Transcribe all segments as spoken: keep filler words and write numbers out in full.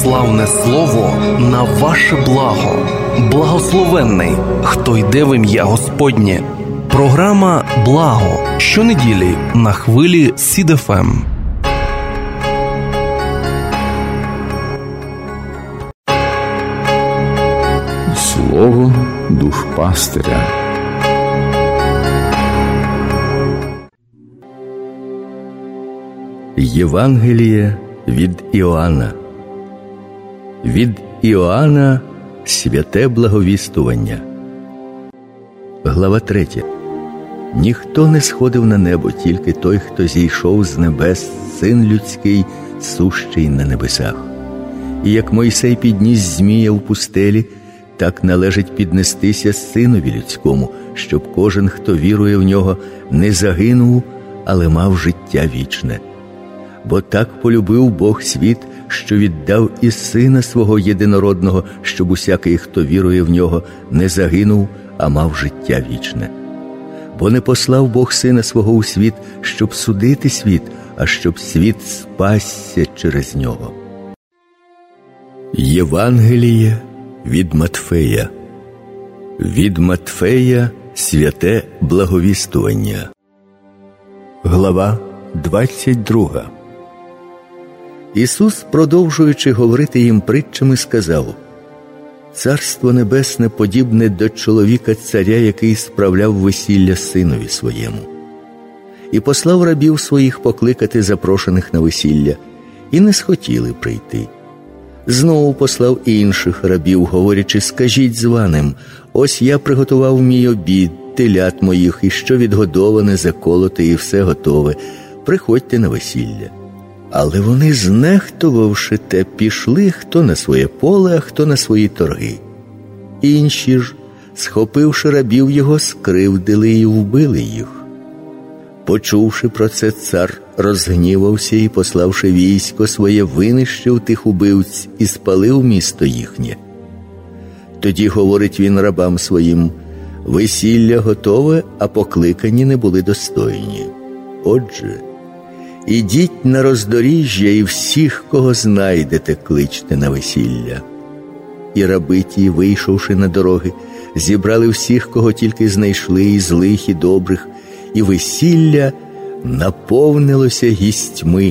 славне слово на ваше благо. Благословенний, хто йде в ім'я Господнє. Програма «Благо» щонеділі на хвилі Сід еф ем. Слово душпастиря. Євангеліє від Іоанна. Від Іоанна святе благовістування. Глава третя. Ніхто не сходив на небо, тільки той, хто зійшов з небес, Син людський, сущий на небесах. І як Мойсей підніс змія в пустелі, так належить піднестися Синові людському, щоб кожен, хто вірує в нього, не загинув, але мав життя вічне. Бо так полюбив Бог світ, що віддав і Сина Свого єдинородного, щоб усякий, хто вірує в нього, не загинув, а мав життя вічне. Бо не послав Бог Сина Свого у світ, щоб судити світ, а щоб світ спасся через нього. Євангеліє від Матфея. Від Матфея святе благовістування. Глава двадцять друга. Ісус, продовжуючи говорити їм притчами, сказав: «Царство небесне подібне до чоловіка-царя, який справляв весілля синові своєму. І послав рабів своїх покликати запрошених на весілля, і не схотіли прийти. Знову послав інших рабів, говорячи: скажіть званим: ось я приготував мій обід, телят моїх, і що відгодоване, заколоте, і все готове. Приходьте на весілля. Але вони, знехтувавши те, пішли хто на своє поле, а хто на свої торги. Інші ж, схопивши рабів його, скривдили і вбили їх. Почувши про це, цар розгнівався і, пославши військо своє, винищив тих убивць і спалив місто їхнє. Тоді говорить він рабам своїм: весілля готове, а покликані не були достойні. Отже, ідіть на роздоріжжя і всіх, кого знайдете, кличте на весілля. І раби ті, вийшовши на дороги, зібрали всіх, кого тільки знайшли, і злих, і добрих, і весілля наповнилося гістьми.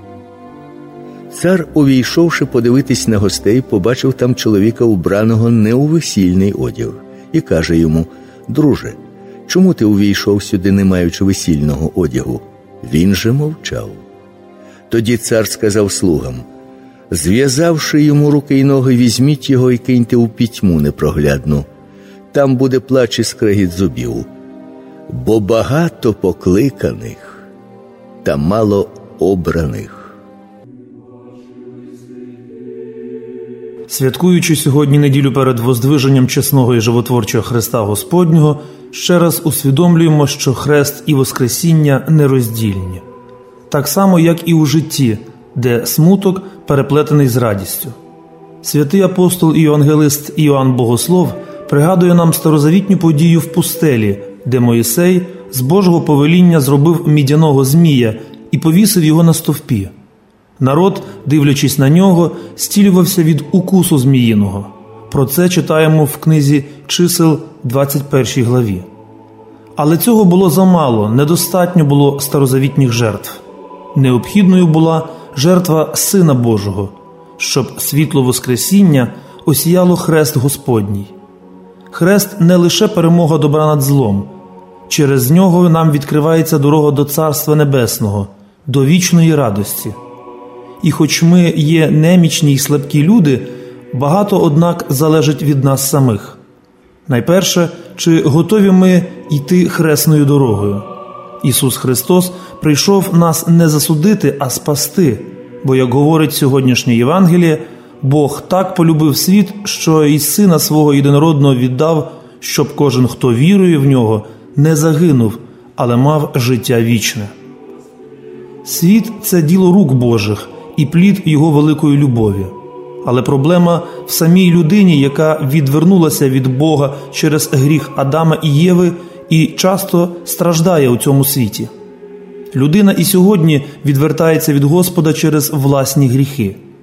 Цар, увійшовши подивитись на гостей, побачив там чоловіка, убраного не у весільний одяг, і каже йому: друже, чому ти увійшов сюди, не маючи весільного одягу? Він же мовчав. Тоді цар сказав слугам: зв'язавши йому руки й ноги, візьміть його і киньте у пітьму непроглядну. Там буде плач і скрегіт зубів. Бо багато покликаних, та мало обраних. Святкуючи сьогодні неділю перед воздвиженням чесного і животворчого Христа Господнього, ще раз усвідомлюємо, що хрест і воскресіння нероздільні. Так само, як і у житті, де смуток переплетений з радістю. Святий апостол і євангелист Іоанн Богослов пригадує нам старозавітню подію в пустелі, де Мойсей з Божого повеління зробив мідяного змія і повісив його на стовпі. Народ, дивлячись на нього, зцілювався від укусу зміїного. Про це читаємо в книзі «Чисел» двадцять першій главі. Але цього було замало, недостатньо було старозавітніх жертв. Необхідною була жертва Сина Божого, щоб світло Воскресіння осіяло хрест Господній. Хрест не лише перемога добра над злом. Через нього нам відкривається дорога до Царства Небесного, до вічної радості. І хоч ми є немічні й слабкі люди, багато, однак, залежить від нас самих. Найперше, чи готові ми йти хресною дорогою? Ісус Христос прийшов нас не засудити, а спасти, бо, як говорить сьогоднішнє Євангеліє, Бог так полюбив світ, що і Сина Свого єдинородного віддав, щоб кожен, хто вірує в Нього, не загинув, але мав життя вічне. Світ – це діло рук Божих і плід Його великої любові. Але проблема в самій людині, яка відвернулася від Бога через гріх Адама і Єви і часто страждає у цьому світі. Людина і сьогодні відвертається від Господа через власні гріхи.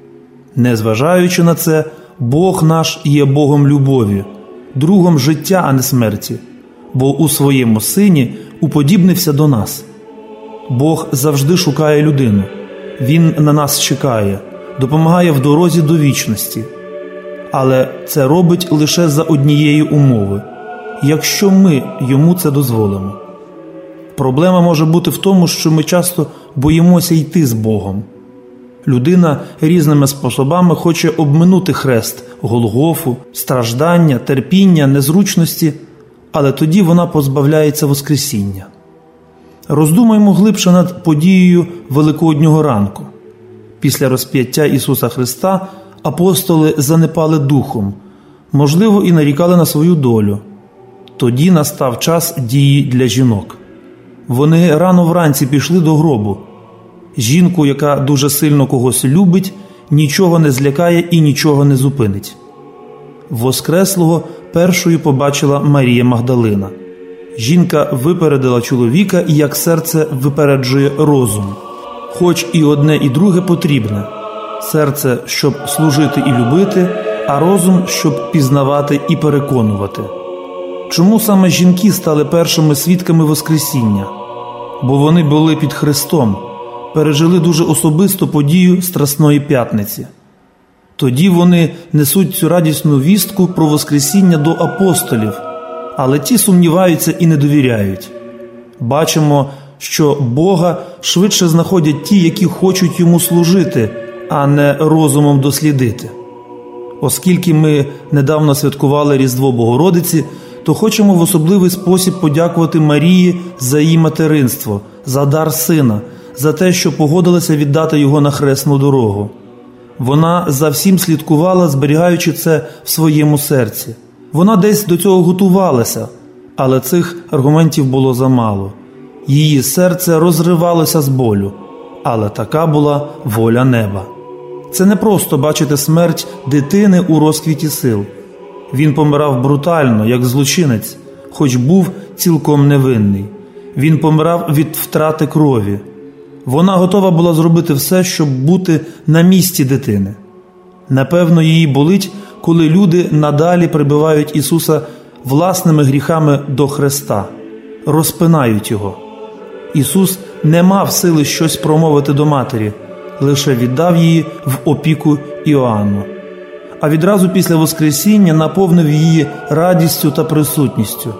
Незважаючи на це, Бог наш є Богом любові, другом життя, а не смерті, бо у своєму Сині уподібнився до нас. Бог завжди шукає людину. Він на нас чекає, допомагає в дорозі до вічності. Але це робить лише за однієї умови – якщо ми йому це дозволимо. Проблема може бути в тому, що ми часто боїмося йти з Богом. Людина різними способами хоче обминути хрест, Голгофу, страждання, терпіння, незручності, але тоді вона позбавляється Воскресіння. Роздумаймо глибше над подією Великоднього ранку. Після розп'яття Ісуса Христа апостоли занепали духом, можливо, і нарікали на свою долю. Тоді настав час дії для жінок. Вони рано вранці пішли до гробу. Жінку, яка дуже сильно когось любить, нічого не злякає і нічого не зупинить. Воскреслого першою побачила Марія Магдалина. Жінка випередила чоловіка, як серце випереджує розум. Хоч і одне, і друге потрібне. Серце, щоб служити і любити, а розум, щоб пізнавати і переконувати. Чому саме жінки стали першими свідками Воскресіння? Бо вони були під Христом, пережили дуже особисту подію Страсної П'ятниці. Тоді вони несуть цю радісну вістку про Воскресіння до апостолів, але ті сумніваються і не довіряють. Бачимо, що Бога швидше знаходять ті, які хочуть Йому служити, а не розумом дослідити. Оскільки ми недавно святкували Різдво Богородиці, то хочемо в особливий спосіб подякувати Марії за її материнство, за дар сина, за те, що погодилася віддати його на хресну дорогу. Вона за всім слідкувала, зберігаючи це в своєму серці. Вона десь до цього готувалася, але цих аргументів було замало. Її серце розривалося з болю, але така була воля неба. Це не просто бачити смерть дитини у розквіті сил. Він помирав брутально, як злочинець, хоч був цілком невинний. Він помирав від втрати крові. Вона готова була зробити все, щоб бути на місці дитини. Напевно, її болить, коли люди надалі прибивають Ісуса власними гріхами до хреста, розпинають Його. Ісус не мав сили щось промовити до матері, лише віддав її в опіку Іоанну. А відразу після Воскресіння наповнив її радістю та присутністю.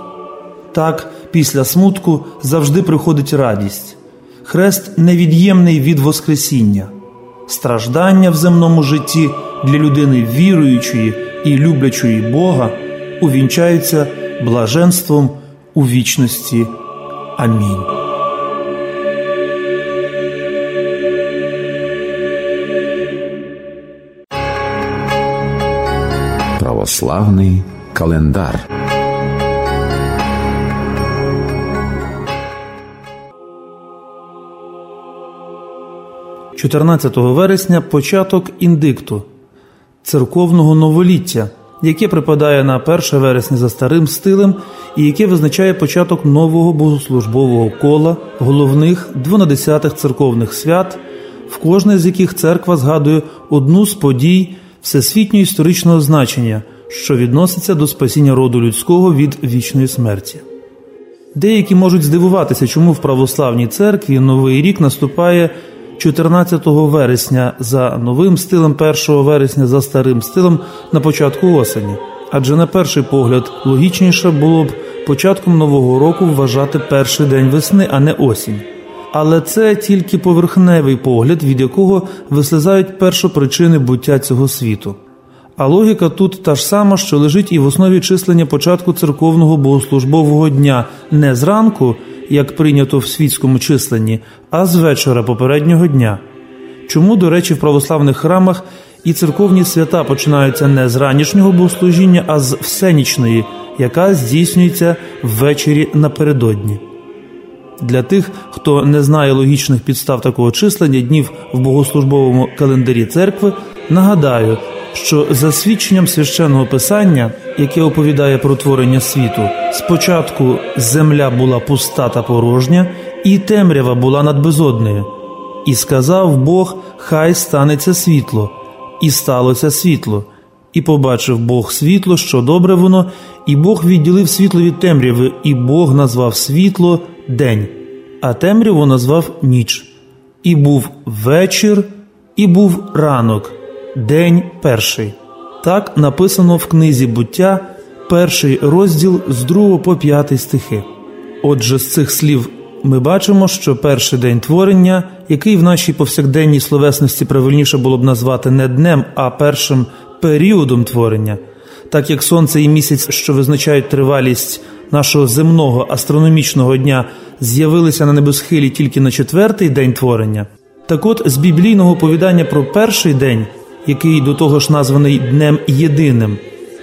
Так, після смутку завжди приходить радість. Хрест невід'ємний від Воскресіння. Страждання в земному житті для людини віруючої і люблячої Бога увінчаються блаженством у вічності. Амінь. Православний календар. чотирнадцятого вересня – початок індикту, церковного новоліття, яке припадає на перше вересня за старим стилем і яке визначає початок нового богослужбового кола головних дванадесятих церковних свят, в кожне з яких церква згадує одну з подій всесвітньо історичного значення, що відноситься до спасіння роду людського від вічної смерті. Деякі можуть здивуватися, чому в православній церкві Новий рік наступає чотирнадцятого вересня за новим стилем, першого вересня за старим стилем на початку осені. Адже на перший погляд логічніше було б початком нового року вважати перший день весни, а не осінь. Але це тільки поверхневий погляд, від якого вислизають першопричини буття цього світу. А логіка тут та ж сама, що лежить і в основі числення початку церковного богослужбового дня не зранку, як прийнято в світському численні, а з вечора попереднього дня. Чому, до речі, в православних храмах і церковні свята починаються не з ранішнього богослужіння, а з всенічної, яка здійснюється ввечері напередодні. Для тих, хто не знає логічних підстав такого числення днів в богослужбовому календарі церкви, нагадаю, що за свідченням Священного Писання, яке оповідає про творення світу, спочатку земля була пуста та порожня, і темрява була над безоднею. І сказав Бог, хай станеться світло. і сталося світло. І побачив Бог світло, що добре воно, і Бог відділив світло від темряви, і Бог назвав світло день, а темряву назвав ніч. І був вечір, і був ранок, день перший. Так написано в книзі «Буття», перший розділ з другого по п'ятий стихи. Отже, з цих слів ми бачимо, що перший день творення, який в нашій повсякденній словесності правильніше було б назвати не днем, а першим періодом творення, так як сонце і місяць, що визначають тривалість нашого земного астрономічного дня, з'явилися на небосхилі тільки на четвертий день творення, так от з біблійного оповідання про перший день, який до того ж названий Днем Єдиним,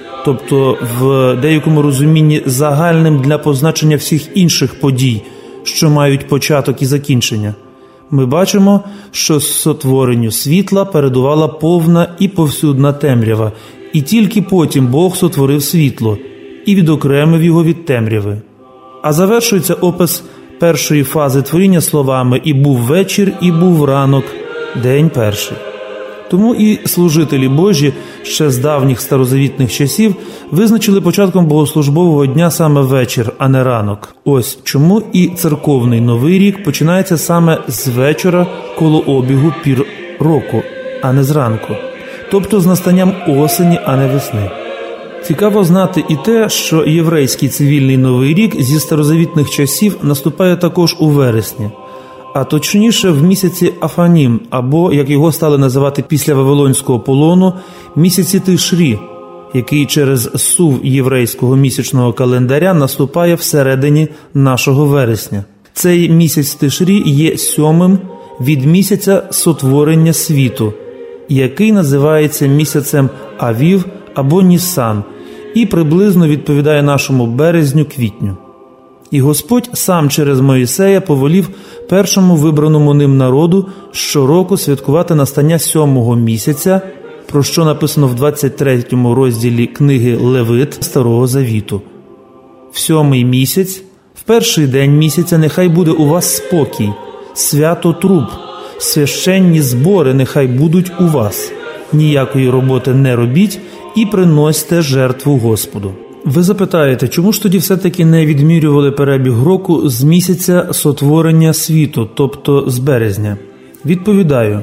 тобто в деякому розумінні загальним для позначення всіх інших подій, що мають початок і закінчення, ми бачимо, що сотворенню світла передувала повна і повсюдна темрява, і тільки потім Бог сотворив світло і відокремив його від темряви. А завершується опис першої фази творіння словами «І був вечір, і був ранок, день перший». Тому і служителі Божі ще з давніх старозавітних часів визначили початком богослужбового дня саме вечір, а не ранок. Ось чому і церковний Новий рік починається саме з вечора коло обігу пір року, а не зранку. Тобто з настанням осені, а не весни. Цікаво знати і те, що єврейський цивільний Новий рік зі старозавітних часів наступає також у вересні, а точніше в місяці Афанім, або, як його стали називати після Вавилонського полону, місяці Тишрі, який через сув єврейського місячного календаря наступає всередині нашого вересня. Цей місяць Тишрі є сьомим від місяця сотворення світу, який називається місяцем Авів або Нісан, і приблизно відповідає нашому березню-квітню. І Господь сам через Моїсея повелів першому вибраному ним народу щороку святкувати настання сьомого місяця, про що написано в двадцять третьому розділі книги Левит Старого Завіту. В сьомий місяць, в перший день місяця нехай буде у вас спокій, свято труб, священні збори нехай будуть у вас. Ніякої роботи не робіть і приносьте жертву Господу. Ви запитаєте, чому ж тоді все-таки не відмірювали перебіг року з місяця сотворення світу, тобто з березня? Відповідаю,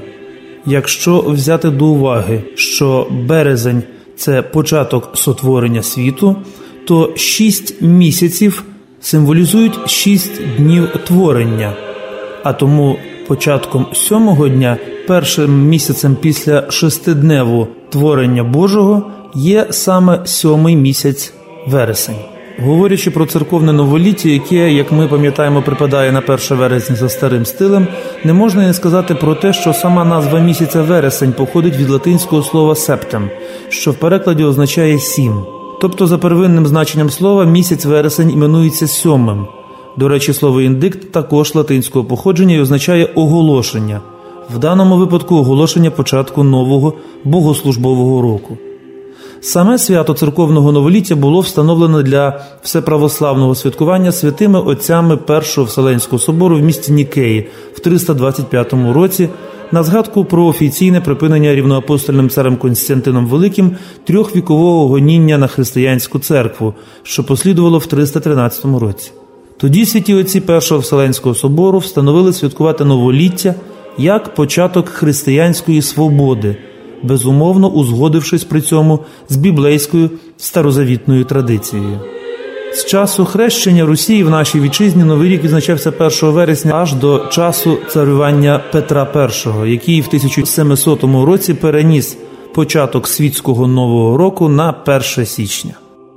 якщо взяти до уваги, що березень – це початок сотворення світу, то шість місяців символізують шість днів творення, а тому початком сьомого дня, першим місяцем після шестидневу творення Божого, є саме сьомий місяць вересень. Говорячи про церковне новоліття, яке, як ми пам'ятаємо, припадає на перше вересня за старим стилем, не можна і не сказати про те, що сама назва місяця вересень походить від латинського слова «септем», що в перекладі означає «сім». Тобто, за первинним значенням слова, місяць вересень іменується сьомим. До речі, слово «індикт» також латинського походження і означає «оголошення». В даному випадку оголошення початку нового богослужбового року. Саме свято церковного новоліття було встановлено для всеправославного святкування святими отцями Першого Вселенського собору в місті Нікеї в триста двадцять п'ятому році на згадку про офіційне припинення рівноапостольним царем Константином Великим трьохвікового гоніння на християнську церкву, що послідувало в триста тринадцятому році. Тоді святі отці Першого Вселенського собору встановили святкувати новоліття як початок християнської свободи, безумовно узгодившись при цьому з біблейською старозавітною традицією. З часу хрещення Русі в нашій вітчизні Новий рік відзначався першого вересня аж до часу царювання Петра Першого, який в тисяча сімсотому році переніс початок світського Нового року на перше січня.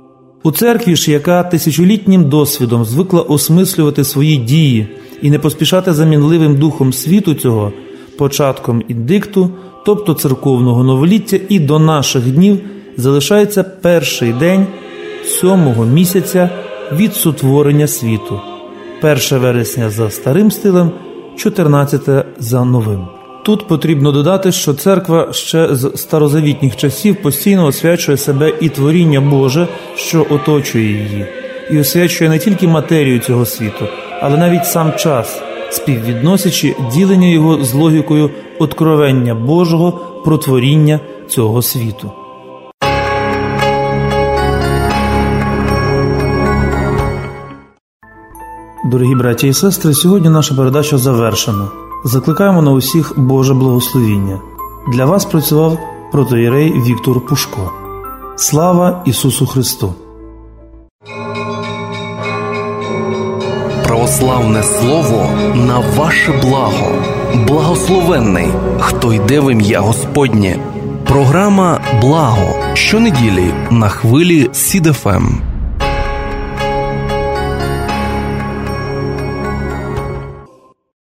У церкві ж, яка тисячолітнім досвідом звикла осмислювати свої дії і не поспішати за мінливим духом світу цього, початком індикту, тобто церковного новоліття, і до наших днів залишається перший день сьомого місяця від сотворення світу. перше вересня за старим стилем, чотирнадцяте за новим. Тут потрібно додати, що церква ще з старозавітніх часів постійно освячує себе і творіння Боже, що оточує її, і освячує не тільки матерію цього світу, але навіть сам час, співвідносячи ділення його з логікою откровення Божого про творіння цього світу. Дорогі браті і сестри, сьогодні наша передача завершена. Закликаємо на усіх Боже благословіння. Для вас працював протоієрей Віктор Пушко. Слава Ісусу Христу! Православне слово на ваше благо. Благословенний, хто йде в ім'я Господнє. Програма «Благо» щонеділі на хвилі Сід еф ем.